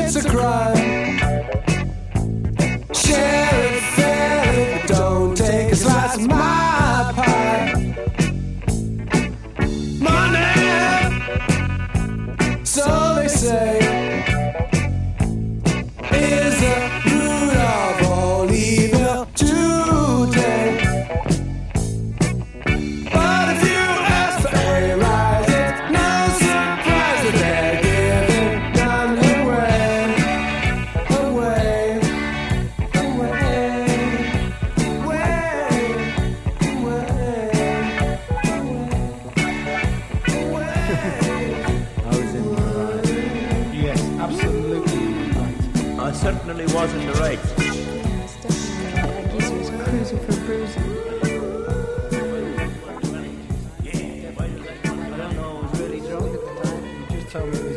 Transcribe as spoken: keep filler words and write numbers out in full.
it's a crime. Share it fairly, but don't take a slice of my pie. Money, so they say, is the root of all evil today. But if you ask for a rise, it's no surprise that they're giving none away, away, away, away, I was in the right. Yes, absolutely right. I certainly was in the right. Yeah, it's definitely right. Like you was cruising for bruising. I don't know, I was really drunk at the time. You just told me